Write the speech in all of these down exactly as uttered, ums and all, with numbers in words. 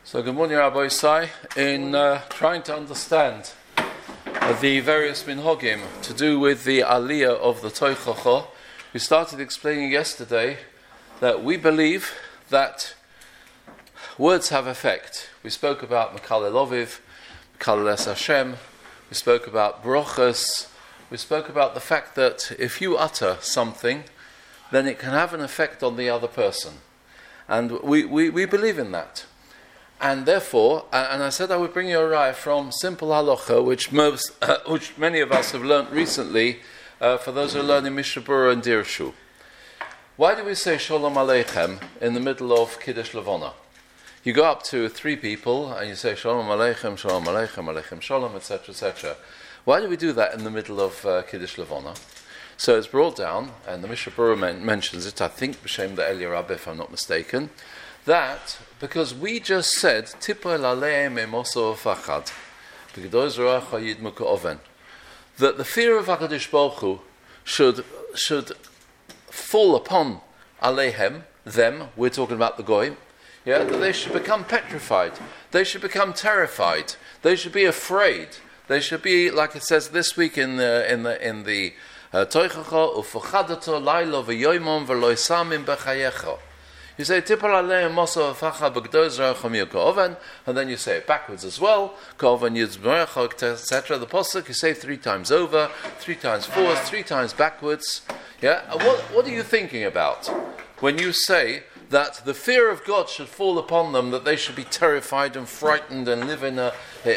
So good morning, Rabbi Isai. In uh, trying to understand uh, the various minhagim to do with the aliyah of the Toichacha, we started explaining yesterday that we believe that words have effect. We spoke about Mekalel Oviv, Mekalel Es Hashem, we spoke about brochas, we spoke about the fact that if you utter something, then it can have an effect on the other person. And we, we, we believe in that. And therefore, and I said I would bring you a raya from simple halacha, which most, uh, which many of us have learnt recently, uh, for those who are learning Mishnah Berurah and Dirshu. Why do we say Shalom Aleichem in the middle of Kiddush Levana? You go up to three people and you say Shalom Aleichem, Shalom Aleichem, Aleichem Shalom, et cetera, et cetera. Why do we do that in the middle of uh, Kiddush Levana? So it's brought down, and the Mishnah Berurah men- mentions it, I think B'Shem the Eli Rabbi, if I'm not mistaken, that because we just said Tipol Aleim Emoso Fachad, that the fear of HaKadosh Baruch Hu should should fall upon Aleihem, them, we're talking about the Goyim, yeah, that they should become petrified, they should become terrified, they should be afraid, they should be, like it says this week in the in the in the Toichacha, Ufachadato Lailo v'Yoymon v'Lo Samim b'Chayecha. You say Tipol Aleim Moso Facha B'Gdoz Racham Yoko, and then you say it backwards as well. Koven Yitzmerachok, et cetera. The pasuk you say three times over, three times forward, three times backwards. Yeah. And what what are you thinking about when you say that the fear of God should fall upon them, that they should be terrified and frightened and live in a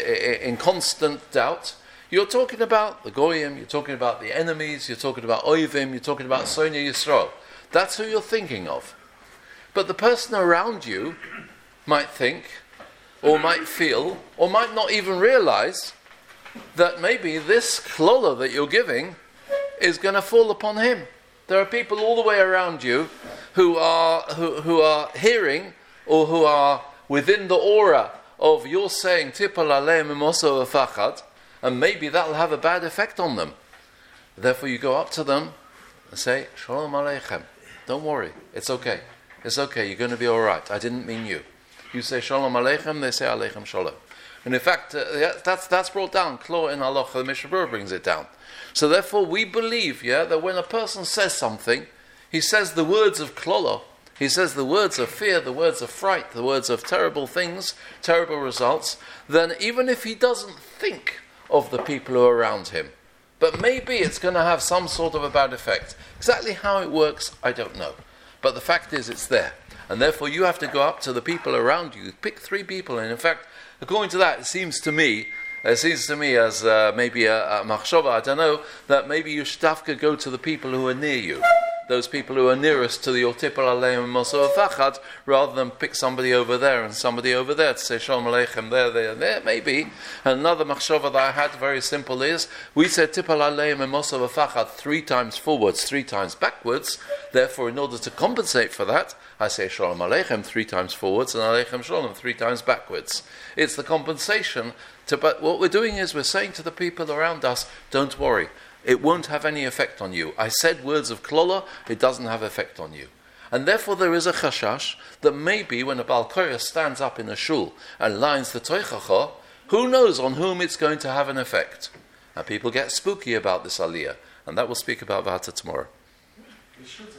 in constant doubt? You're talking about the Goyim. You're talking about the enemies. You're talking about Oivim. You're talking about Sonia Yisrael. That's who you're thinking of. But the person around you might think, or might feel, or might not even realize that maybe this klola that you're giving is going to fall upon him. There are people all the way around you who are who, who are hearing, or who are within the aura of your saying Tipol Aleim Emoso V'Fachad, and maybe that'll have a bad effect on them. Therefore, you go up to them and say Shalom Aleichem. Don't worry, it's okay. It's okay, you're going to be all right. I didn't mean you. You say Shalom Aleichem, they say Aleichem Shalom. And in fact, uh, yeah, that's that's brought down. Klo in Halacha, the Mishnah Berurah brings it down. So therefore, we believe, yeah, that when a person says something, he says the words of Klolo, he says the words of fear, the words of fright, the words of terrible things, terrible results, then even if he doesn't think of the people who are around him, but maybe it's going to have some sort of a bad effect. Exactly how it works, I don't know. But the fact is, it's there. And therefore, you have to go up to the people around you. Pick three people. And in fact, according to that, it seems to me, it seems to me as uh, maybe a, a machshava, I don't know, that maybe you should have to go to the people who are near you. Those people who are nearest to the Tipol Aleim Moso V'Fachad, rather than pick somebody over there and somebody over there to say Shalom Aleichem there, there, there, maybe. And another machshava that I had, very simple, is we said Tipol Aleim Moso V'Fachad three times forwards, three times backwards. Therefore, in order to compensate for that, I say Shalom Aleichem three times forwards and Aleichem Shalom three times backwards. It's the compensation. To, but what we're doing is we're saying to the people around us, don't worry. It won't have any effect on you. I said words of klola, it doesn't have effect on you. And therefore there is a chashash that maybe when a Baal Korah stands up in a shul and lines the Toichacha, who knows on whom it's going to have an effect. And people get spooky about this aliyah. And that we'll speak about Vata tomorrow. We shouldn't.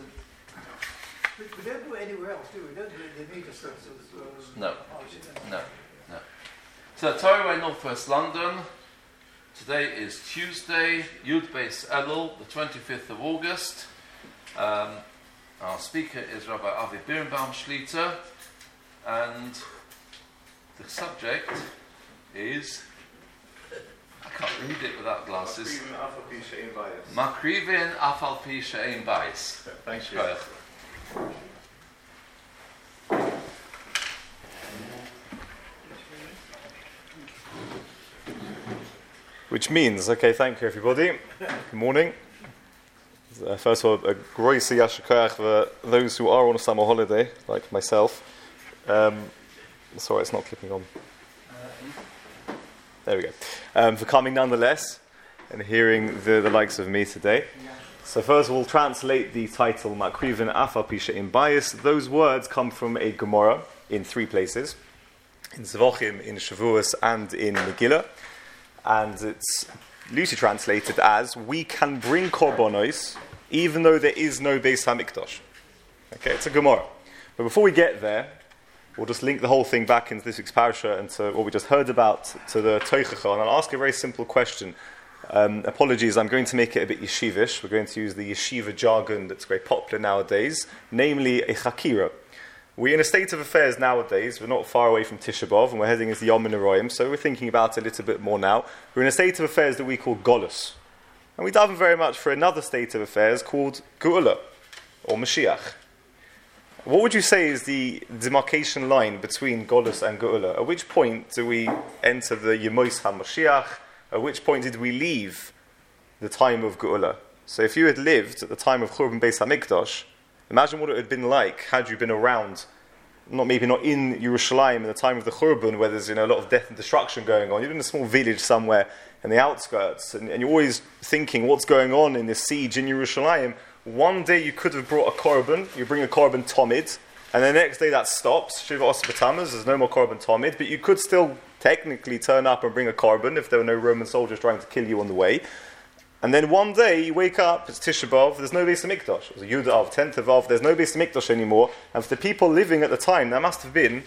We, we don't do it anywhere else, do we? We don't do it in the meter services. Uh, no. No. No. So Torah Way, Northwest London. Today is Tuesday, Yud Beis Elul, the twenty-fifth of August. Um, our speaker is Rabbi Avi Birnbaum Shlita, and the subject is, I can't read it without glasses. Makrivin Afal Pi She'ein Bayis. Thank you. Which means, okay, thank you everybody. Good morning. Uh, first of all, a groisy yashakach for those who are on a summer holiday, like myself. Um, sorry, it's not clipping on. There we go. Um, for coming nonetheless and hearing the, the likes of me today. So first we'll translate the title Makrivin Afal Pi She'ein Bayis. Those words come from a Gemara in three places. in Zevachim, in Shavuos, and in Megillah. And it's loosely translated as, we can bring korbanos even though there is no Beis HaMikdash. Okay, it's a Gemara. But before we get there, we'll just link the whole thing back into this week's parasha and to what we just heard about, to the Toichacha. And I'll ask a very simple question. Um, apologies, I'm going to make it a bit yeshivish. We're going to use the yeshiva jargon that's very popular nowadays, namely a chakira. We're in a state of affairs nowadays. We're not far away from Tisha B'Av, and we're heading into Yom Neroim, so we're thinking about it a little bit more now. We're in a state of affairs that we call Golus. And we daven very much for another state of affairs called Geula, or Mashiach. What would you say is the demarcation line between Golus and Geula? At which point do we enter the Yemois HaMashiach? At which point did we leave the time of Geula? So if you had lived at the time of Churban Beis HaMikdash, imagine what it had been like had you been around, not maybe not in Yerushalayim in the time of the Churban, where there's, you know, a lot of death and destruction going on. You're in a small village somewhere in the outskirts, and, and you're always thinking what's going on in this siege in Yerushalayim. One day you could have brought a korban, you bring a korban tomid, and the next day that stops, Shiva Os B'Tammuz, there's no more korban tomid, but you could still technically turn up and bring a korban if there were no Roman soldiers trying to kill you on the way. And then one day you wake up, it's Tisha B'Av, there's no Beis HaMikdash. It was a Yud Av, tenth of Av, there's no Beis HaMikdash anymore. And for the people living at the time, that must have been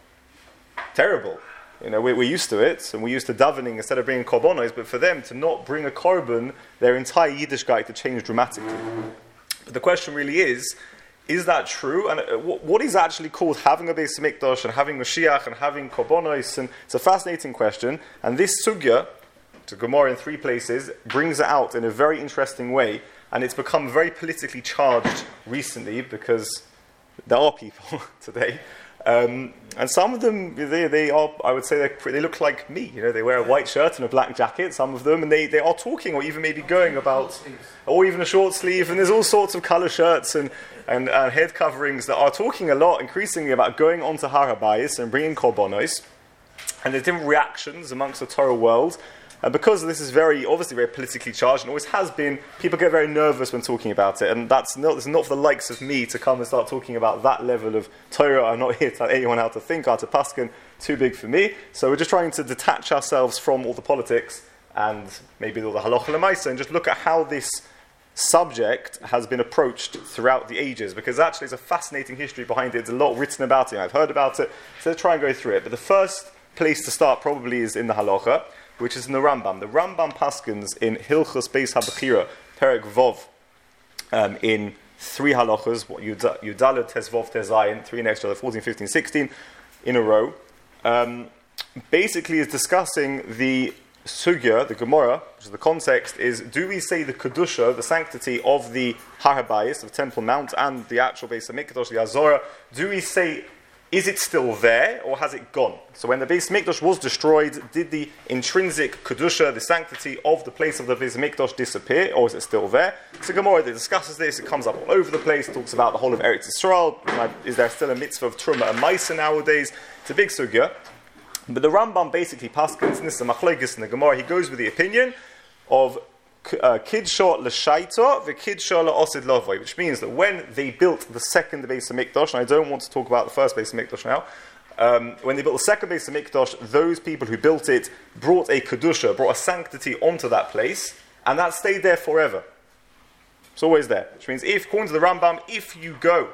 terrible. You know, we're, we're used to it, and we're used to davening instead of bringing korbanos, but for them to not bring a korban, their entire Yiddishkeit to change dramatically. But the question really is, is that true? And what is actually called having a Beis HaMikdash and having Mashiach and having korbanos? And it's a fascinating question. And this sugya, the Gemara in three places, brings it out in a very interesting way, and it's become very politically charged recently because there are people today, um, and some of them they, they are, I would say, they they look like me. You know, they wear a white shirt and a black jacket. Some of them, and they, they are talking, or even maybe going about, or even a short sleeve. And there's all sorts of color shirts and and, and head coverings that are talking a lot, increasingly, about going onto Har HaBayis and bringing korbanos. And there's different reactions amongst the Torah world. And because this is very, obviously very politically charged, and always has been, people get very nervous when talking about it. And that's not, it's not for the likes of me to come and start talking about that level of Torah. I'm not here to tell anyone how to think, how to paskin, too big for me. So we're just trying to detach ourselves from all the politics and maybe all the halacha l'maisa, and just look at how this subject has been approached throughout the ages, because actually there's a fascinating history behind it. There's a lot written about it. I've heard about it. So let's try and go through it. But the first place to start probably is in the halacha, which is in the Rambam. The Rambam paskins in Hilchos Beis HaBechira, Perek Vov, um, in three halachas, Yudalad, Tezvov, Tezayin, three next to other, fourteen, fifteen, sixteen, in a row, um, basically is discussing the sugya, the Gemara, which is the context, is, do we say the Kedusha, the sanctity of the Har HaBayis, of Temple Mount, and the actual Beis HaMikdash, the Azorah, do we say, is it still there, or has it gone? So when the Beis HaMikdash was destroyed, did the intrinsic Kedusha, the sanctity of the place of the Beis HaMikdash, disappear, or is it still there? So Gemara that discusses this, it comes up all over the place, talks about the whole of Eretz Yisrael, is there still a mitzvah of Truma and Maisa nowadays? It's a big sugya. But the Rambam basically paskins, and this is a machlokes in the Gemara, he goes with the opinion of Kidsha l'shaita v'kidsha la'osid lavoi, which means that when they built the second Beis HaMikdash, and I don't want to talk about the first Beis HaMikdash now, um, when they built the second Beis HaMikdash, those people who built it brought a kedusha, brought a sanctity onto that place, and that stayed there forever. It's always there. Which means, if, according to the Rambam, if you go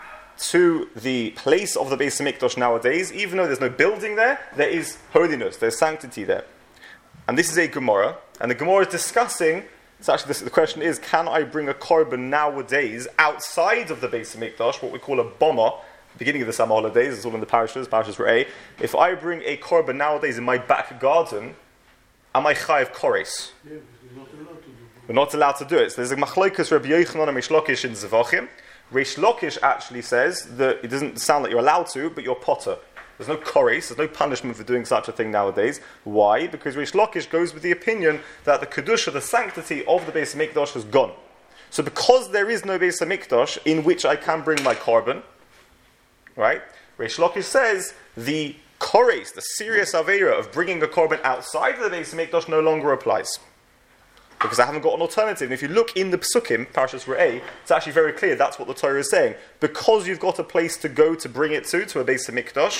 to the place of the Beis HaMikdash nowadays, even though there's no building there, there is holiness, there's sanctity there. And this is a Gemara, and the Gemara is discussing, it's actually this, the question is, can I bring a korban nowadays outside of the Beis HaMikdash, what we call a bomber, beginning of the summer holidays, it's all in the parashas, parashas Re'eh. If I bring a korban nowadays in my back garden, am I chayiv kores? Yeah, we're not allowed to do it. We're not allowed to do it. So there's a machlokes Rabbi Yochanan and Reish Lakish in Zevachim. Reish Lakish actually says that it doesn't sound like you're allowed to, but you're potter. There's no kores, there's no punishment for doing such a thing nowadays. Why? Because Reish Lakish goes with the opinion that the kedusha, the sanctity of the Beis HaMikdash, has gone. So because there is no Beis HaMikdash in which I can bring my korban, right? Reish Lakish says the kores, the serious aveira of bringing a korban outside of the Beis HaMikdash, no longer applies. Because I haven't got an alternative. And if you look in the Psukim, Parashas Re'eh, it's actually very clear that's what the Torah is saying. Because you've got a place to go to bring it to, to a Beis HaMikdash,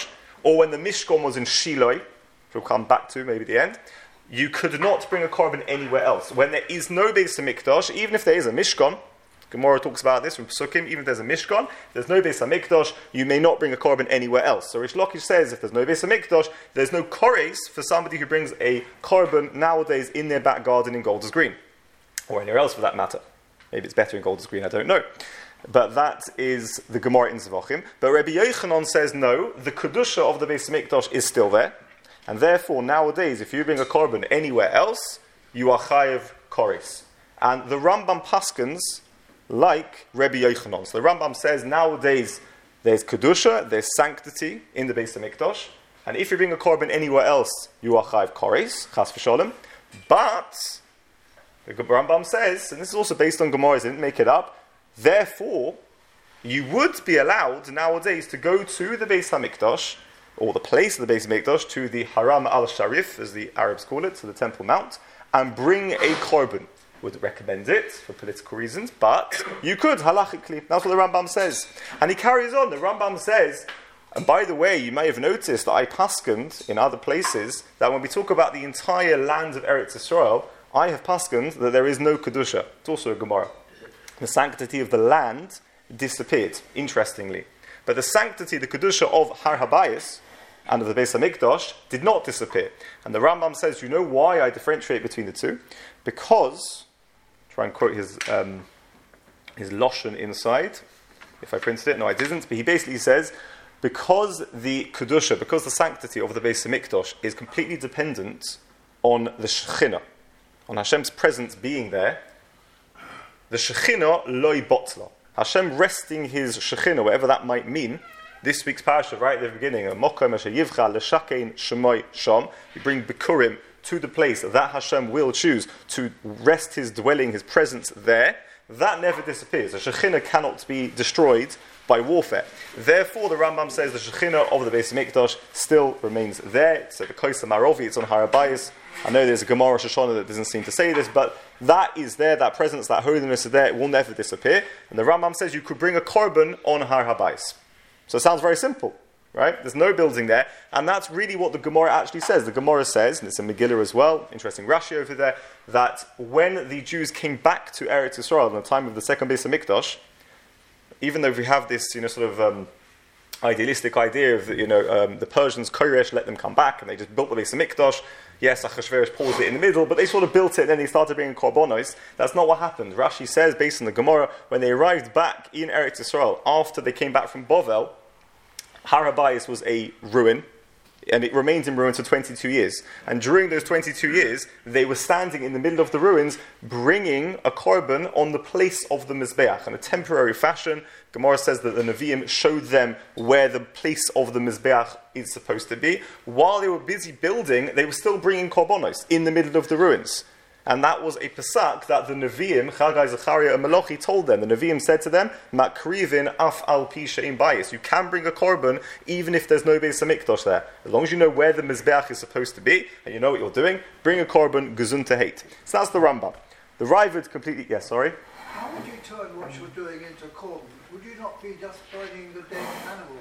or when the Mishkan was in Shiloh, which we'll come back to maybe at the end, you could not bring a korban anywhere else. When there is no Beis HaMikdash, even if there is a Mishkan, Gemara talks about this from Psukim, even if there's a Mishkan, if there's no Beis HaMikdash, you may not bring a korban anywhere else. So Rish Lakish says if there's no Beis HaMikdash, there's no kores for somebody who brings a korban nowadays in their back garden in Golders Green, or anywhere else for that matter. Maybe it's better in Golders Green, I don't know. But that is the Gemara in Zvachim. But Rabbi Yochanan says no, the Kedusha of the Beis HaMikdash is still there, and therefore nowadays if you bring a korban anywhere else, you are chayev kores. And the Rambam paskins like Rabbi Yochanan. So the Rambam says nowadays there's Kedusha, there's sanctity in the Beis HaMikdash, and if you bring a korban anywhere else, you are chayev kores, chas v'sholem. But the Rambam says, and this is also based on Gemara, he didn't make it up, therefore you would be allowed nowadays to go to the Beis HaMikdash, or the place of the Beis HaMikdash, to the Haram al-Sharif, as the Arabs call it, to the Temple Mount, and bring a korban. Would recommend it for political reasons, but you could, halachically. That's what the Rambam says. And he carries on. The Rambam says, and by the way, you may have noticed that I paskened in other places that when we talk about the entire land of Eretz Yisrael, I have paskened that there is no Kedusha. It's also a Gemara. The sanctity of the land disappeared, interestingly. But the sanctity, the Kedusha of Har Habayis and of the Beis HaMikdash did not disappear. And the Rambam says, you know why I differentiate between the two? Because, try and quote his um, his Loshen inside, if I printed it, no I didn't, but he basically says, because the Kedusha, because the sanctity of the Beis HaMikdash is completely dependent on the Shekhinah, on Hashem's presence being there, the Shekhinah loy botla. Hashem resting his Shekhinah, whatever that might mean. This week's parasha, right at the beginning, Mokom asher yivcha l'shakein shemoi sham, you bring Bikurim to the place that Hashem will choose to rest his dwelling, his presence there. That never disappears. The Shekhinah cannot be destroyed by warfare. Therefore, the Rambam says the Shekhinah of the Beis HaMikdash still remains there. So the Kosa Marovi, it's on Har Habayis. I know there's a Gemara Shoshana that doesn't seem to say this, but that is there, that presence, that holiness is there, it will never disappear. And the Rambam says you could bring a korban on Har Habayis. So it sounds very simple, right? There's no building there, and that's really what the Gemara actually says. The Gemara says, and it's in Megillah as well, interesting Rashi over there, that when the Jews came back to Eretz Yisrael in the time of the second Beis HaMikdash, even though we have this, you know, sort of um, idealistic idea of, you know, um, the Persians, Koresh, let them come back, and they just built the Beis HaMikdash. Yes, Achashverosh paused it in the middle, but they sort of built it, and then they started bringing korbanos. That's not what happened. Rashi says, based on the Gemara, when they arrived back in Eretz Yisrael, after they came back from Bovel, Har Habayis was a ruin, and it remained in ruins for twenty-two years. And during those twenty-two years, they were standing in the middle of the ruins, bringing a korban on the place of the Mizbeach. In a temporary fashion, Gemara says that the Nevi'im showed them where the place of the Mizbeach is supposed to be. While they were busy building, they were still bringing korbanos in the middle of the ruins. And that was a pasak that the Nevi'im, Chagai, Zechariah, and Malachi told them. The Nevi'im said to them, Makrivin af al pi she'im bayis. You can bring a korban even if there's no Beis HaMikdash there. As long as you know where the Mizbeach is supposed to be, and you know what you're doing, bring a korban, gezun tehait. So that's the Rambam. The Raavad completely, yes, sorry? How would you turn what you're doing into a korban? Would you not be just burning the dead animal?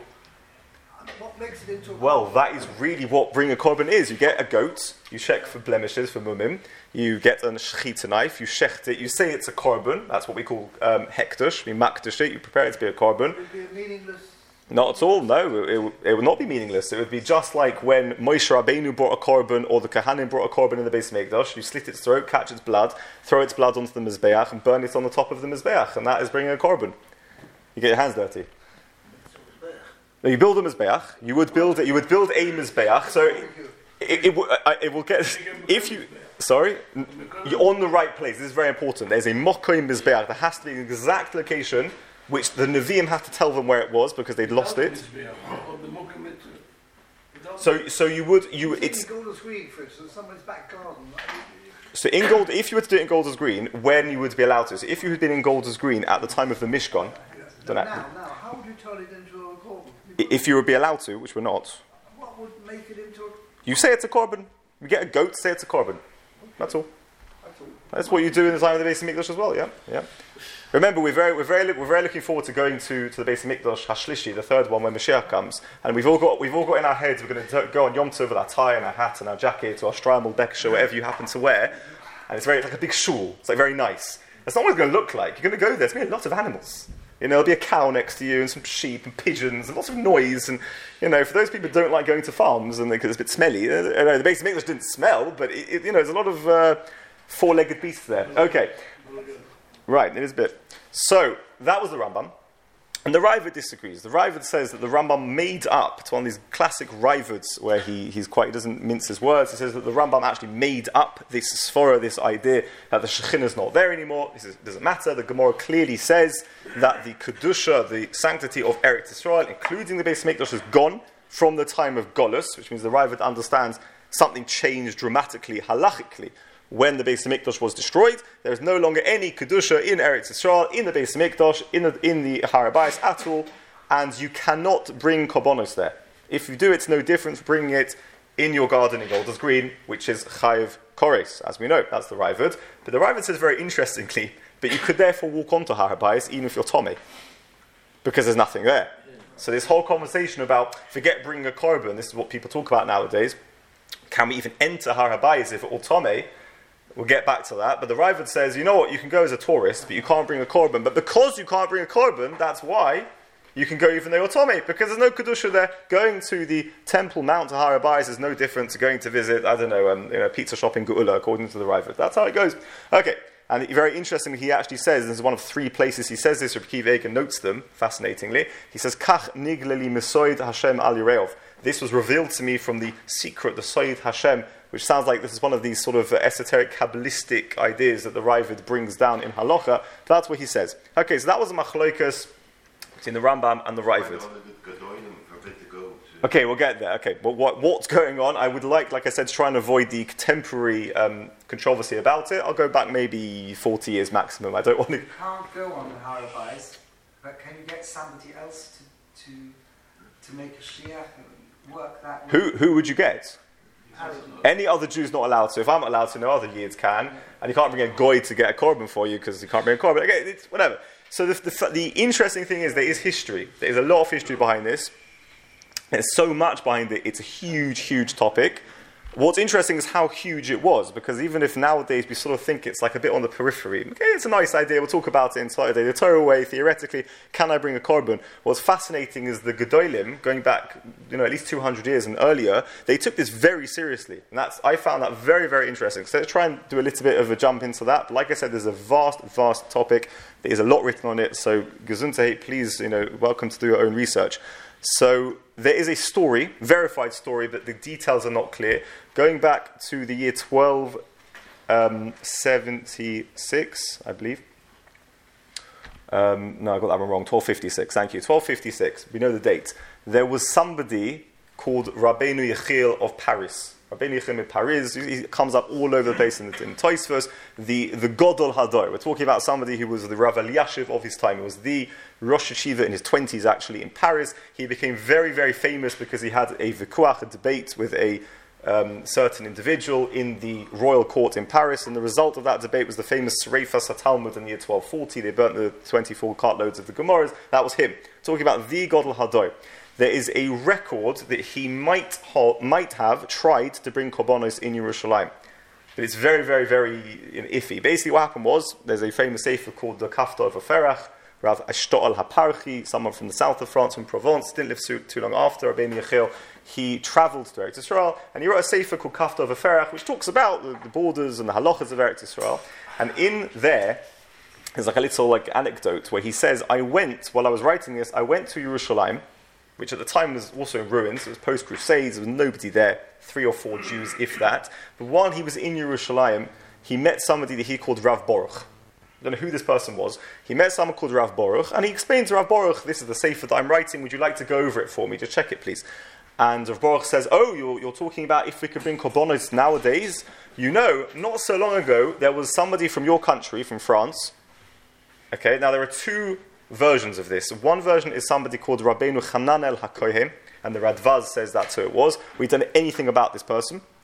What makes it into a Well, korban? that is really what bring a korban is. You get a goat, you check for blemishes, for mumim, you get a shechita knife, you shecht it, you say it's a korban, that's what we call um, hekdush, we makdush it, you prepare it to be a korban. It would be a meaningless... Not at all, no, it, it, it would not be meaningless. It would be just like when Moshe Rabbeinu brought a korban, or the Kohanim brought a korban in the Beis HaMikdash, you slit its throat, catch its blood, throw its blood onto the Mizbeach, and burn it on the top of the Mizbeach, and that is bringing a korban. You get your hands dirty. Now you build a Mizbeach, you would build it, you would build a Mizbeach, so it, it, it, it, it will get, if you, sorry, you're on the right place, this is very important, there's a Mokoim Mizbeach, there has to be an exact location, which the Nevi'im have to tell them where it was, because they'd lost it. So, so you would, you, it's... In Golders Green, for instance, someone's back garden. So in Gold, if you were to do it in Golders Green, when you would be allowed to, so if you had been in Golders Green at the time of the Mishkan, don't know. Now, now, how would you turn it into a korban? If you would be allowed to, which we're not, What would make it into a... you say it's a korban. You get a goat, say it's a korban. That's all. I That's what you do in the time of the Beis Hamikdash as well, yeah? Yeah. Remember, we're very, we're very, we're very looking forward to going to, to the Beis Hamikdash Hashlishi, the third one, when Mashiach comes, and we've all got, we've all got in our heads we're going to go on Yom Tov with our tie and our hat and our jacket or our Shtreimel, Bekasha, whatever you happen to wear, and it's very it's like a big shul. It's like very nice. That's not what it's going to look like. You're going to go there. There's going to be a lot of animals. You know, there'll be a cow next to you and some sheep and pigeons and lots of noise. And, you know, for those people who don't like going to farms and because it's a bit smelly, uh, know, the Beis Hamikdash didn't smell, but, it, it, you know, there's a lot of uh, four-legged beasts there. Okay. Right, it is a bit. So, that was the Rambam. And the Raavad disagrees. The Raavad says that the Rambam made up, it's one of these classic Raavads where he, he's quite, he doesn't mince his words. He says that the Rambam actually made up this sphora, this idea that the Shekhinah is not there anymore. This is, doesn't matter. The Gemara clearly says that the Kedusha, the sanctity of Eretz Yisrael, including the Beis Hamikdash, is gone from the time of Golus, which means the Raavad understands something changed dramatically, halachically, when the Beis Hamikdash was destroyed. There is no longer any Kedusha in Eretz Yisrael, in the Beis Hamikdash, in the, in the Har HaBayis at all, and you cannot bring korbanos there. If you do, it's no different from bringing it in your garden in Golders Green, which is Chayiv Kores, as we know. That's the Raavad. But the Raavad says very interestingly, but you could therefore walk onto Har HaBayis even if you're Tomei, because there's nothing there. So this whole conversation about, forget bringing a korban, this is what people talk about nowadays, can we even enter Har HaBayis if we're all Tomei? We'll get back to that, but the Raavad says, you know what, you can go as a tourist, but you can't bring a korban. But because you can't bring a korban, that's why you can go even though you're Tomei, because there's no Kedusha there. Going to the Temple Mount to Har HaBayis is no different to going to visit, I don't know, um, you know, pizza shop in Geula, according to the Raavad. That's how it goes. Okay, and very interestingly, he actually says, this is one of three places he says this, Rabbi Akiva Eiger notes them, fascinatingly. He says, Kach nigleli mesoid Hashem al Yireov. This was revealed to me from the secret, the Soid Hashem, which sounds like this is one of these sort of uh, esoteric, Kabbalistic ideas that the Raavad brings down in Halacha. That's what he says. Okay, so that was a machlokas between the Rambam and the Raavad. Okay, we'll get there. Okay, but what, what's going on? I would like, like I said, to try and avoid the contemporary um, controversy about it. I'll go back maybe forty years maximum. I don't want to... You can't go on the Har HaBayis, but can you get somebody else to to, to make a shiach and work that way? Who, who would you get? Any other Jew's not allowed to. If I'm not allowed to, no other Yids can. And you can't bring a Goy to get a korban for you because you can't bring a korban. Okay, it's whatever. So the, the, the interesting thing is there is history. There is a lot of history behind this. There's so much behind it. It's a huge, huge topic. What's interesting is how huge it was, because even if nowadays we sort of think it's like a bit on the periphery, okay, it's a nice idea, we'll talk about it in Saturday, the Torah way, theoretically, can I bring a korban? What's fascinating is the Gedolim, going back, you know, at least two hundred years and earlier, they took this very seriously, and that's, I found that very, very interesting. So let's try and do a little bit of a jump into that. But like I said, there's a vast, vast topic, there's a lot written on it, so Gesundheit, please, you know, welcome to do your own research. So there is a story, verified story, but the details are not clear. Going back to the year twelve seventy-six, I believe. Um, no, I got that one wrong. twelve fifty-six, thank you. twelve fifty-six, we know the date. There was somebody called Rabbeinu Yechiel of Paris. Rabbeinu Yechiel of Paris, he comes up all over the place in the in Tosfos. The, the Godol Hador. We're talking about somebody who was the Rav Eliashiv of his time. He was the Rosh Yeshiva in his twenties, actually, in Paris. He became very, very famous because he had a vikuach, a debate with a um, certain individual in the royal court in Paris, and the result of that debate was the famous Sereifas HaTalmud in the year twelve forty. They burnt the twenty-four cartloads of the Gemaras. That was him. Talking about the Godol Hador. There is a record that he might ha- might have tried to bring korbanos in Yerushalayim. But it's very, very, very you know, iffy. Basically what happened was, there's a famous sefer called the Kafta of Ferach, Rav Ashto'al HaParchi, someone from the south of France, from Provence, didn't live too, too long after Rabbeinu Yechiel. He travelled to Eretz Yisrael, and he wrote a sefer called Kafta of Ferach, which talks about the, the borders and the halachas of Eretz Yisrael. And in there, there's like a little like anecdote where he says, I went, while I was writing this, I went to Yerushalayim, which at the time was also in ruins. It was post-Crusades. There was nobody there, three or four Jews, if that. But while he was in Yerushalayim, he met somebody that he called Rav Baruch. I don't know who this person was. He met someone called Rav Baruch, and he explained to Rav Baruch, this is the sefer that I'm writing, would you like to go over it for me? Just check it, please. And Rav Baruch says, oh, you're, you're talking about if we could bring korbanos nowadays? You know, not so long ago, there was somebody from your country, from France. Okay, now there are two versions of this. One version is somebody called Rabbeinu Hananel HaKohen, and the Radvaz says that's who it was. We don't know anything about this person.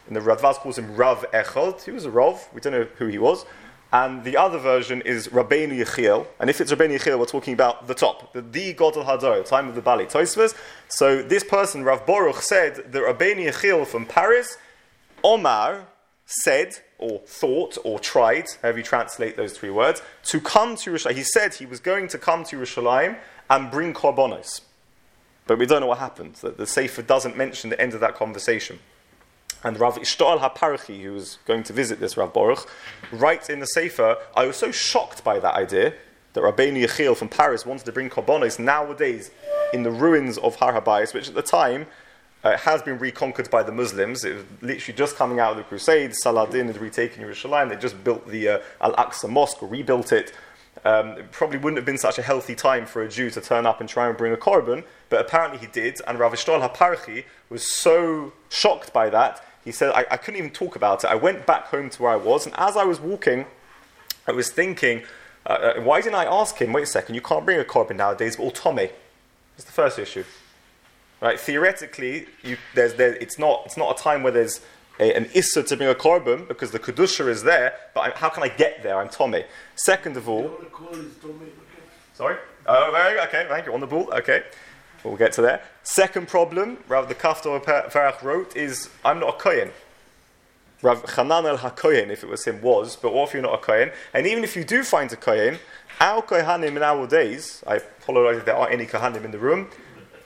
and the Radvaz calls him Rav Echad. He was a Rav, we don't know who he was. And the other version is Rabbeinu Yechiel. And if it's Rabbeinu Yechiel, we're talking about the top, the, the Gadol Hador, time of the Bali Tosfos. So this person, Rav Baruch, said that Rabbeinu Yechiel from Paris, Omar, said, or thought, or tried, however you translate those three words, to come to Yerushalayim. He said he was going to come to Yerushalayim and bring korbanos. But we don't know what happened. The, the Sefer doesn't mention the end of that conversation. And Rav Ishtal HaParachi, who was going to visit this Rav Baruch, writes in the Sefer, I was so shocked by that idea that Rabbeinu Yechiel from Paris wanted to bring korbanos nowadays in the ruins of Har HaBayis, which at the time uh, has been reconquered by the Muslims. It was literally just coming out of the Crusades. Saladin had retaken Yerushalayim. They just built the uh, Al-Aqsa Mosque, or rebuilt it. Um, it probably wouldn't have been such a healthy time for a Jew to turn up and try and bring a korban, but apparently he did, and Rav Ishtal HaParachi was so shocked by that, he said, I, I couldn't even talk about it. I went back home to where I was, and as I was walking, I was thinking, uh, why didn't I ask him, wait a second, you can't bring a korban nowadays, but Tome. That's the first issue. Right? Theoretically, you, there's, there, it's, not, it's not a time where there's a, an issa to bring a korban, because the kedusha is there, but I, how can I get there? I'm Tome. Second of all... Sorry? Oh, very good. Okay, thank you. On the ball. Okay. We'll get to that. Second problem, Rav the Kaftor Farach wrote, is, I'm not a Kohen. Rav Chanan el HaKohen, if it was him, was, but what if you're not a Kohen? And even if you do find a Kohen, our Kohanim in our days, I apologize if there aren't any Kohanim in the room. Do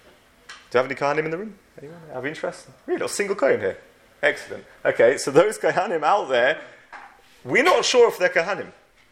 you have any Kohanim in the room? Anyone have interest? Really, not a single Kohen here. Excellent. Okay, so those Kohanim out there, we're not sure if they're Kohanim.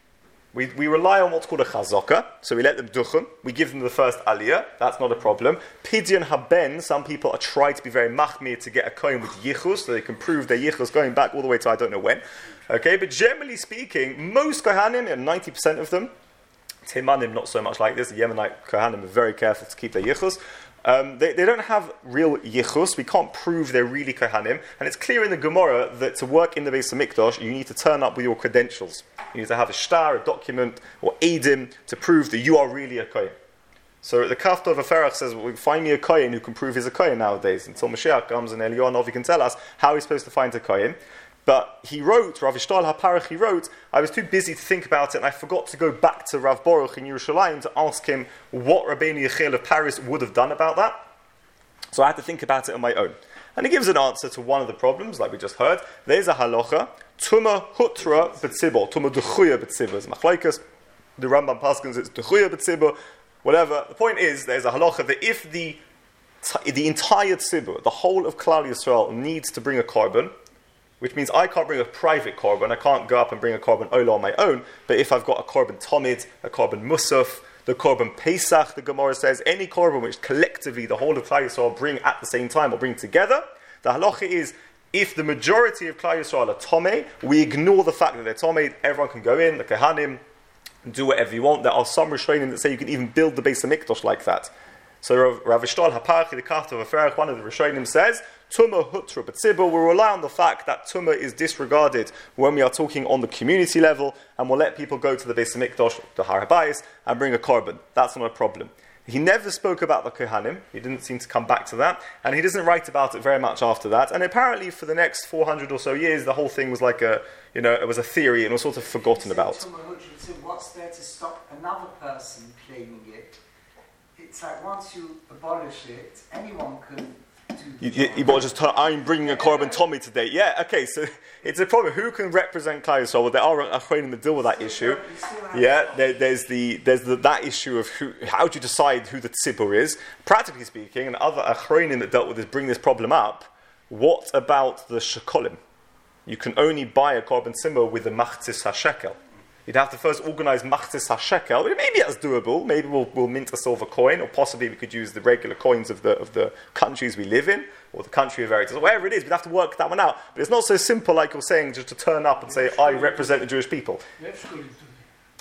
We, we rely on what's called a chazaka, so we let them duchen, we give them the first aliyah, that's not a problem. Pidyon haben, some people are trying to be very machmir to get a kohen with yichus, so they can prove their yichus going back all the way to I don't know when. Okay, but generally speaking, most kohanim, and ninety percent of them, Timanim not so much like this, the Yemenite kohanim are very careful to keep their yichus. Um, they, they don't have real yichus. We can't prove they're really kohanim. And it's clear in the Gemara that to work in the Beis HaMikdash, you need to turn up with your credentials. You need to have a shtar, a document, or edim to prove that you are really a kohen. So the Kaftor V'Ferach says, well, find me a kohen who can prove he's a kohen nowadays. Until Mashiach comes and Eliyahu Novi can tell us how he's supposed to find a kohen. But he wrote, Rav Ishtal HaParach, he wrote, I was too busy to think about it, and I forgot to go back to Rav Baruch in Yerushalayim to ask him what Rabbeinu Yechiel of Paris would have done about that. So I had to think about it on my own. And he gives an answer to one of the problems, like we just heard. There's a halacha, Tuma Hutra B'tzibor, Tuma Dechuya B'tzibor. It's machlokes. The Rambam Paskins, it's Dechuya B'tzibor, whatever. The point is, there's a halacha that if the, the entire tzibur, the whole of Klal Yisrael, needs to bring a korban, which means I can't bring a private korban, I can't go up and bring a korban olah on my own, but if I've got a korban tomid, a korban musaf, the korban pesach, the Gemara says, any korban which collectively the whole of Klal Yisrael bring at the same time or bring together, the halacha is, if the majority of Klal Yisrael are tomei, we ignore the fact that they're tomei, everyone can go in, the kehanim, do whatever you want. There are some Rishonim that say you can even build the Beis HaMikdash like that. So Rav Ishtal HaParachi, the Kaftor V'Ferach, one of the Rishonim says, Tumah Hutra B'tzibur, we'll rely on the fact that Tumah is disregarded when we are talking on the community level, and we'll let people go to the Beis HaMikdash, the Har HaBayis, and bring a korban. That's not a problem. He never spoke about the Kohanim. He didn't seem to come back to that, and he doesn't write about it very much after that. And apparently for the next four hundred or so years, the whole thing was like a, you know, it was a theory and was sort of forgotten about. What's there to stop another person claiming it? It's like once you abolish it, anyone can do You, you, you want to just tell, I'm bringing a korban Tommy today. Yeah, okay, so it's a problem. Who can represent Klal Yisrael? Well, there are Achronim that deal with that issue. Yeah, there, there's the there's the, that issue of who, how do you decide who the tzibur is? Practically speaking, and other Achronim that dealt with this bring this problem up. What about the shekolim? You can only buy a korban tzibur with the machzis hashekel. You'd have to first organize machzis hashekel. Maybe that's doable. Maybe we'll, we'll mint a silver coin, or possibly we could use the regular coins of the of the countries we live in, or the country of Eretz, or wherever it is. We'd have to work that one out. But it's not so simple like you're saying, just to turn up and say, I represent the Jewish people.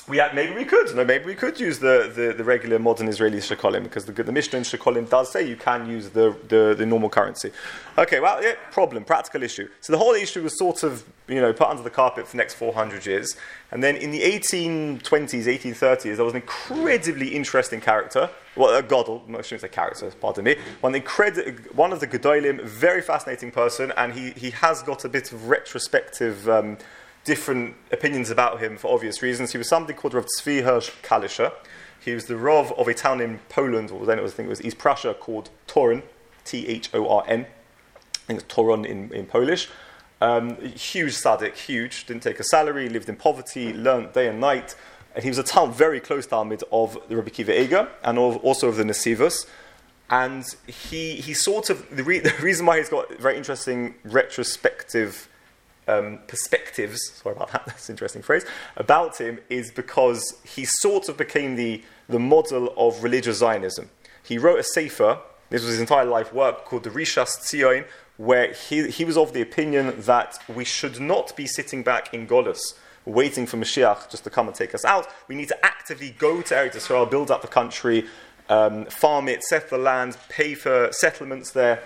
we had, maybe we could. No, maybe we could use the, the, the regular modern Israeli shekolim, because the, the Mishnah in shekolim does say you can use the, the, the normal currency. Okay, well, yeah, problem, practical issue. So the whole issue was sort of, you know, put under the carpet for the next four hundred years. And then in the eighteen twenties, eighteen thirties, there was an incredibly interesting character. Well, a Godel, I shouldn't say character, pardon me. One, incredi- one of the Gedolim, very fascinating person, and he, he has got a bit of retrospective um, different opinions about him for obvious reasons. He was somebody called Rav Tzvi Hirsch Kalischer. He was the Rav of a town in Poland, or then it was, I think it was East Prussia, called Torun, T H O R N. I think it's Torun in, in Polish. Um, huge tzaddik, huge. Didn't take a salary, lived in poverty, learned day and night. And he was a town very close talmid of the Rabbi Kiva Eger and of, also of the Nesivos. And he he sort of, the, re, the reason why he's got very interesting retrospective Um, perspectives, sorry about that, that's an interesting phrase, about him is because he sort of became the, the model of religious Zionism. He wrote a sefer, this was his entire life work, called the Rishas Tzion, where he, he was of the opinion that we should not be sitting back in Golus, waiting for Mashiach just to come and take us out. We need to actively go to Eretz Yisrael, build up the country, um, farm it, settle the land, pay for settlements there.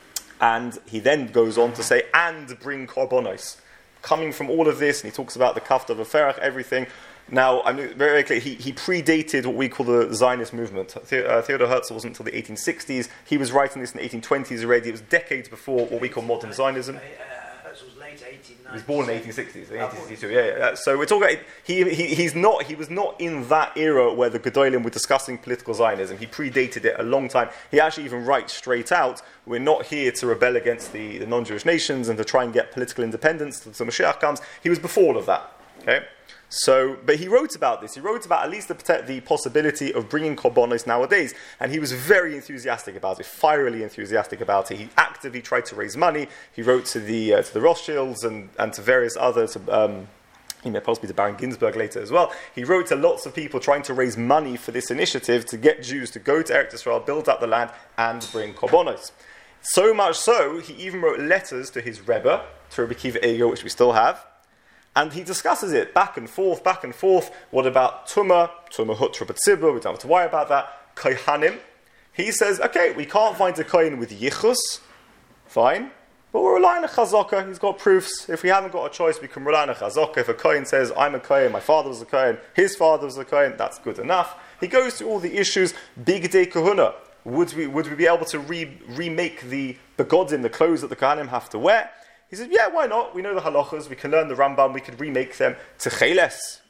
And he then goes on to say, and bring korbanos. Coming from all of this, and he talks about the Kafta V'Ferach, everything. Now, I'm very, very clear, he, he predated what we call the Zionist movement. The, uh, Theodor Herzl wasn't until the eighteen sixties. He was writing this in the eighteen twenties already. It was decades before what we call modern Zionism. Was late eighteen nineties. He was born in the eighteen sixties, eighteen sixty-two. Yeah, yeah. So we're talking about he, he he's not he was not in that era where the Gedolim were discussing political Zionism. He predated it a long time. He actually even writes straight out, we're not here to rebel against the, the non-Jewish nations and to try and get political independence until Mashiach comes. He was before all of that. Okay. So, but he wrote about this. He wrote about at least the, the possibility of bringing korbanos nowadays, and he was very enthusiastic about it, fierily enthusiastic about it. He actively tried to raise money. He wrote to the uh, to the Rothschilds and, and to various others. Um, he may possibly to Baron Ginsburg later as well. He wrote to lots of people trying to raise money for this initiative to get Jews to go to Eretz Yisrael, build up the land, and bring korbanos. So much so, he even wrote letters to his Rebbe, to Rabbi Kiva Eger, which we still have. And he discusses it back and forth, back and forth. What about Tumah, Tumah Hutra B'tzibur? We don't have to worry about that. Kohanim. He says, okay, we can't find a Kohen with Yichus. Fine. But we're relying on Chazaka. He's got proofs. If we haven't got a choice, we can rely on a Chazaka. If a Kohen says, I'm a Kohen, my father was a Kohen, his father was a Kohen, that's good enough. He goes through all the issues. Big Day Kahuna. Would we, would we be able to re- remake the begodim, the clothes that the Kohanim have to wear? He said, yeah, why not? We know the halachas, we can learn the Rambam, we could remake them. Techeles.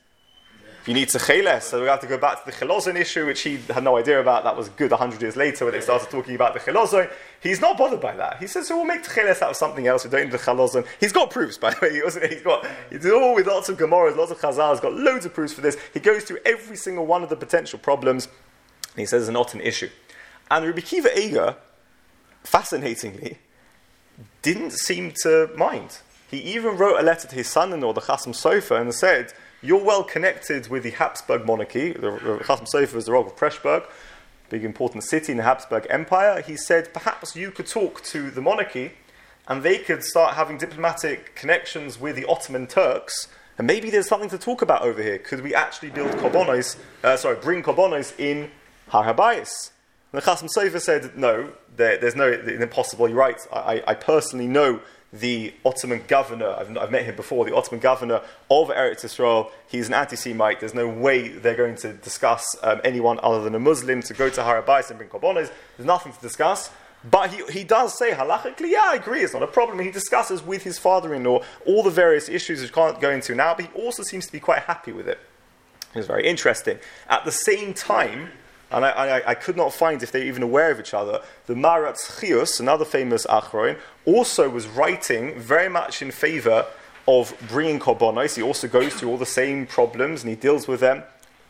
You need techeles. So we have to go back to the chelozon issue, which he had no idea about. That was good one hundred years later when they started talking about the chelozon. He's not bothered by that. He says, so we'll make techeles out of something else. We don't need the chelozon. He's got proofs, by the way. He wasn't, he's got, he's all with lots of Gemaras, lots of Chazal. He's got loads of proofs for this. He goes through every single one of the potential problems. And he says it's not an issue. And Rabbi Kiva Eger, fascinatingly, didn't seem to mind. He even wrote a letter to his son-in-law, the Chasam Sofer, and said, you're well connected with the Habsburg monarchy. The, the Chasam Sofer is the Rog of Pressburg, big important city in the Habsburg Empire. He said, perhaps you could talk to the monarchy and they could start having diplomatic connections with the Ottoman Turks, and maybe there's something to talk about over here. Could we actually build korbanos, uh, sorry, bring korbanos in Har HaBayis? And the Chasam Sofer said, no, there, there's no, it's impossible. You're right. I, I personally know the Ottoman governor. I've, I've met him before. The Ottoman governor of Eretz Yisrael. He's an anti-Semite. There's no way they're going to discuss um, anyone other than a Muslim to go to Har HaBayis and bring korbanos. There's nothing to discuss. But he, he does say, halachically, yeah, I agree, it's not a problem. He discusses with his father-in-law all the various issues which we can't go into now, but he also seems to be quite happy with it. It's very interesting. At the same time, and I, I, I could not find if they're even aware of each other, the Maratz Chius, another famous Achroin, also was writing very much in favour of bringing korbanos. He also goes through all the same problems and he deals with them.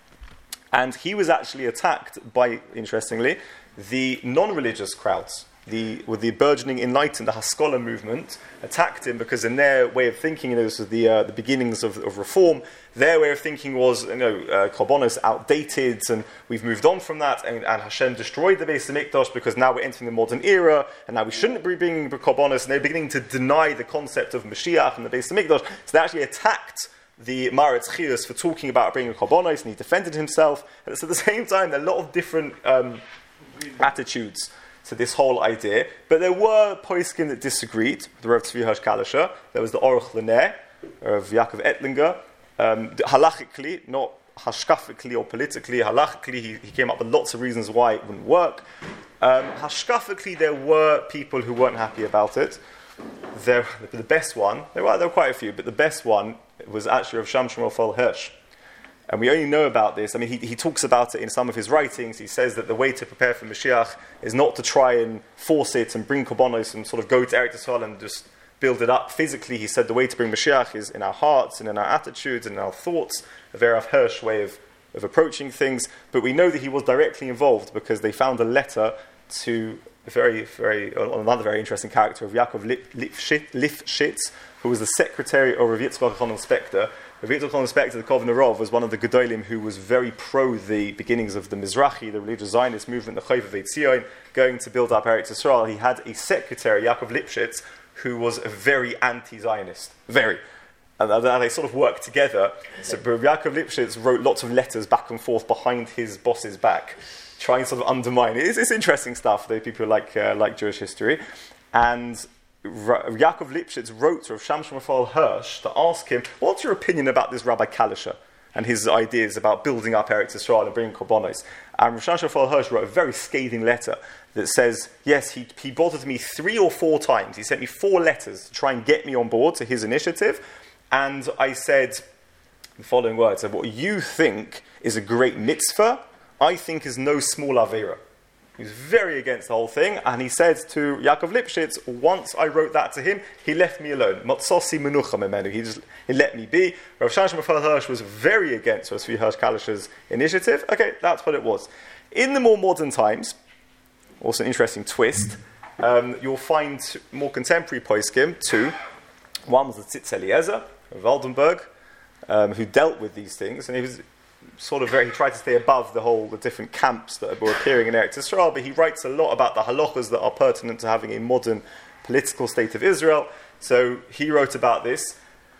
And he was actually attacked by, interestingly, the non-religious crowds. The, with the burgeoning enlightened, the Haskalah movement, attacked him because in their way of thinking, you know, this was the, uh, the beginnings of, of reform, their way of thinking was, you know, uh, korbanos outdated and we've moved on from that, and, and Hashem destroyed the Beis HaMikdash because now we're entering the modern era and now we shouldn't be bringing korbanos, and they're beginning to deny the concept of Mashiach and the Beis HaMikdash. So they actually attacked the Maritz Chius for talking about bringing korbanos, and he defended himself. And so at the same time, there are a lot of different um, attitudes to this whole idea. But there were poskim that disagreed. The Rav Tzvi Hirsch Kalischer. There was the Oruch Leneh of Yaakov Ettlinger. Um, halachically, not hashkafically or politically, halachically, he, he came up with lots of reasons why it wouldn't work. Um, hashkafically, there were people who weren't happy about it. There, the best one, there were, there were quite a few, but the best one was actually Rav Shamshon Raphael Hirsch. And we only know about this, I mean, he, he talks about it in some of his writings. He says that the way to prepare for Mashiach is not to try and force it and bring korbanos and sort of go to Eretz Yisrael and just build it up physically. He said the way to bring Mashiach is in our hearts and in our attitudes and in our thoughts, a very Rav Hirsch way of, of approaching things. But we know that he was directly involved because they found a letter to a very, very, another very interesting character of Yaakov Lifshitz, who was the secretary of Rav Yitzchak Chanan Spector. Rav Yitzchak Chanan Spector, the Kovner Rov, was one of the Gedolim who was very pro the beginnings of the Mizrahi, the religious Zionist movement, the Chayv of Eitzion, going to build up Eretz Yisrael. He had a secretary, Yaakov Lifshitz, who was a very anti-Zionist. Very. And they sort of worked together. So Rav Yaakov Lifshitz wrote lots of letters back and forth behind his boss's back, trying to sort of undermine it. It's, it's interesting stuff, though, people like uh, like Jewish history. And Ra- Yaakov Lifshitz wrote to Rav Shamshon Raphael Hirsch to ask him, what's your opinion about this Rabbi Kalischer and his ideas about building up Eretz Yisrael and bringing korbanos? And Rav Shamshon Raphael Hirsch wrote a very scathing letter that says, yes, he, he bothered me three or four times. He sent me four letters to try and get me on board to his initiative. And I said the following words, what you think is a great mitzvah, I think is no small avera. He was very against the whole thing, and he said to Yaakov Lifshitz, once I wrote that to him, he left me alone. Matzosi menucha memenu. He just he let me be. Rav Shamshon Raphael Hirsch was very against Rav Tzvi Hirsch Kalischer's initiative. Okay, that's what it was. In the more modern times, also an interesting twist, um, you'll find more contemporary poskim, two. One was the Tzitz Eliezer of Waldenberg, um, who dealt with these things, and he was sort of very, he tried to stay above the whole, the different camps that were appearing in Eretz Yisrael, but he writes a lot about the halachas that are pertinent to having a modern political state of Israel. So he wrote about this.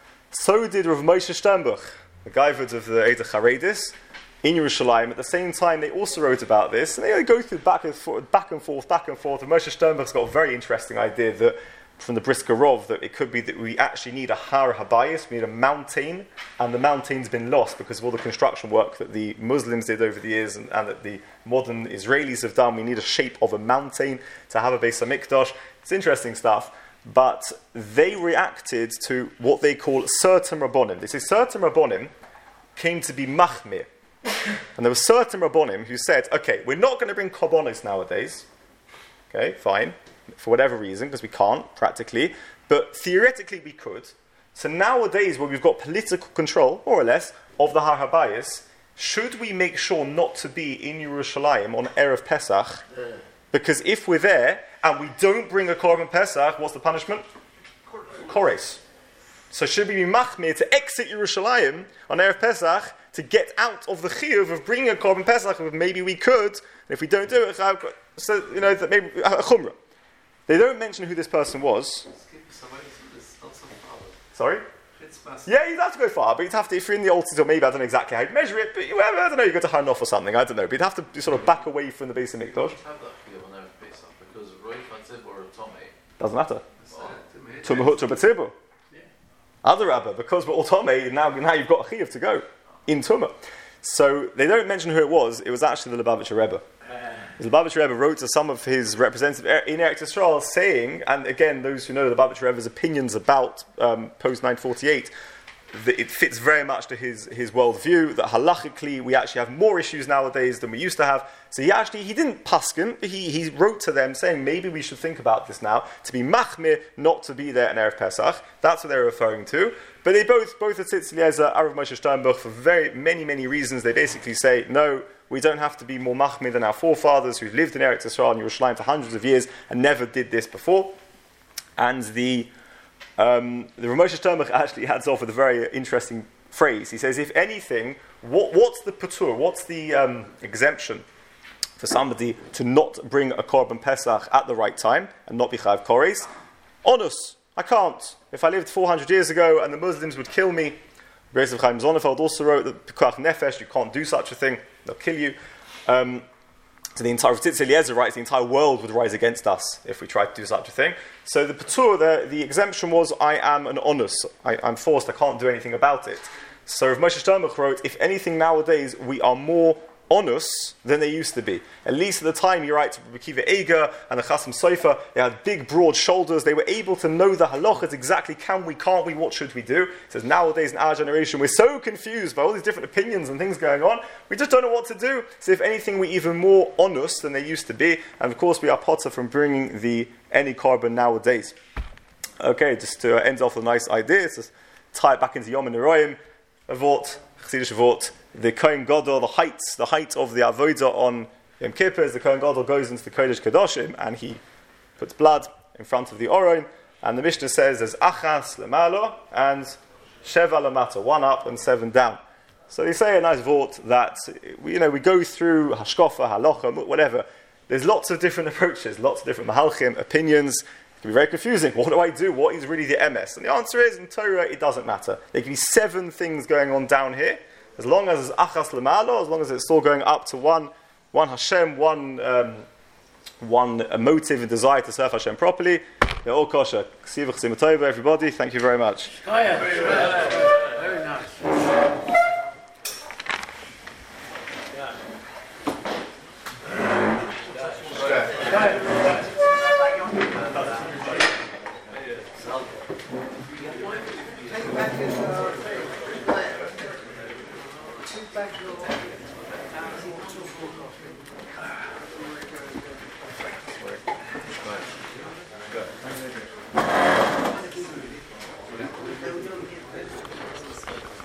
So did Rav Moshe Sternbuch, the Gaivud of the Eidah Charedis, in Yerushalayim. At the same time, they also wrote about this, and they go through back and forth, back and forth, back and forth. And Moshe Sternbuch's got a very interesting idea that from the Brisker Rov, that it could be that we actually need a Har Habayis, we need a mountain, and the mountain's been lost because of all the construction work that the Muslims did over the years and, and that the modern Israelis have done. We need a shape of a mountain to have a Beis HaMikdash. It's interesting stuff, but they reacted to what they call certain Rabbonim. They say certain Rabbonim came to be Machmir. And there were certain Rabbonim who said, okay, we're not going to bring korbanos nowadays. Okay, fine. For whatever reason, because we can't, practically. But theoretically we could. So nowadays, where we've got political control, more or less, of the Har HaBayis, should we make sure not to be in Yerushalayim on Erev Pesach? Because if we're there, and we don't bring a Korban Pesach, what's the punishment? Kores. So should we be machmir to exit Yerushalayim on Erev Pesach to get out of the chiyuv of bringing a Korban Pesach? Maybe we could, and if we don't do it, so, you know, that maybe a chumrah. They don't mention who this person was. Sorry? Yeah, you'd have to go far, but you'd have to, if you're in the Old Testament, maybe I don't know exactly how you'd measure it, but you, I don't know, you go to Hanof or something, I don't know, but you'd have to sort of back away from the Beis HaMikdash. Doesn't matter. Tumah Hutcha B'tzibur. Other Rabba, because we're all Tomei, now, now you've got a chiyuv to go in Tumah. So they don't mention who it was, it was actually the Lubavitcher Rebbe. The Lubavitcher Rebbe wrote to some of his representatives in Eretz Yisrael saying, and again, those who know the Lubavitcher Rebbe's opinions about um, post nine forty-eight, that it fits very much to his, his worldview, that halachically we actually have more issues nowadays than we used to have. So he actually, he didn't paskin, he, he wrote to them saying maybe we should think about this now, to be machmir, not to be there in Erev Pesach. That's what they're referring to. But they both, both the Tzitz Eliezer, Rav Moshe Sternbuch, for very many, many reasons, they basically say, no, we don't have to be more machmir than our forefathers who've lived in Eretz Yisrael and Yerushalayim for hundreds of years and never did this before. And the um, the Rav Moshe Sternbuch actually adds off with a very interesting phrase. He says, if anything, what, what's the patur, what's the um, exemption for somebody to not bring a Korban Pesach at the right time and not be Chayav Kores? Onus, I can't. If I lived four hundred years ago and the Muslims would kill me, Yosef Chaim Sonnefeld also wrote that Pekuach Nefesh, you can't do such a thing, they'll kill you. Um, so the entire Tzitz Eliezer writes the entire world would rise against us if we tried to do such a thing. So the Patur, the, the exemption was, I am an onus, I, I'm forced, I can't do anything about it. So Rav Moshe Sternbuch wrote, if anything nowadays, we are more onus than they used to be. At least at the time, he writes, Akiva Eiger and the Chasam Sofer, they had big, broad shoulders. They were able to know the halachas exactly, can we, can't we, what should we do? He says, nowadays in our generation, we're so confused by all these different opinions and things going on, we just don't know what to do. So if anything, we're even more onus than they used to be. And of course, we are potter from bringing the any carbon nowadays. Okay, just to end off with a nice idea, just tie it back into Yom Neroim, a vort, Chassidish vort, the Kohen Gadol, the height, the height of the Avodah on Yom Kippur is the Kohen Gadol goes into the Kodesh Kedoshim and he puts blood in front of the Oron, and the Mishnah says there's Achas Lemalo and Sheva Lamata, one up and seven down. So they say a nice vort that we, you know, we go through Hashkofa, Halacha, whatever. There's lots of different approaches, lots of different Mahalchim, opinions. It can be very confusing. What do I do? What is really the M S? And the answer is, in Torah, it doesn't matter. There can be seven things going on down here. As long as it's achas lemalo, as long as it's still going up to one, one Hashem, one, um, one a motive and desire to serve Hashem properly, they're all kosher. Ksivach Simatova, everybody. Thank you very much. Very nice. Good.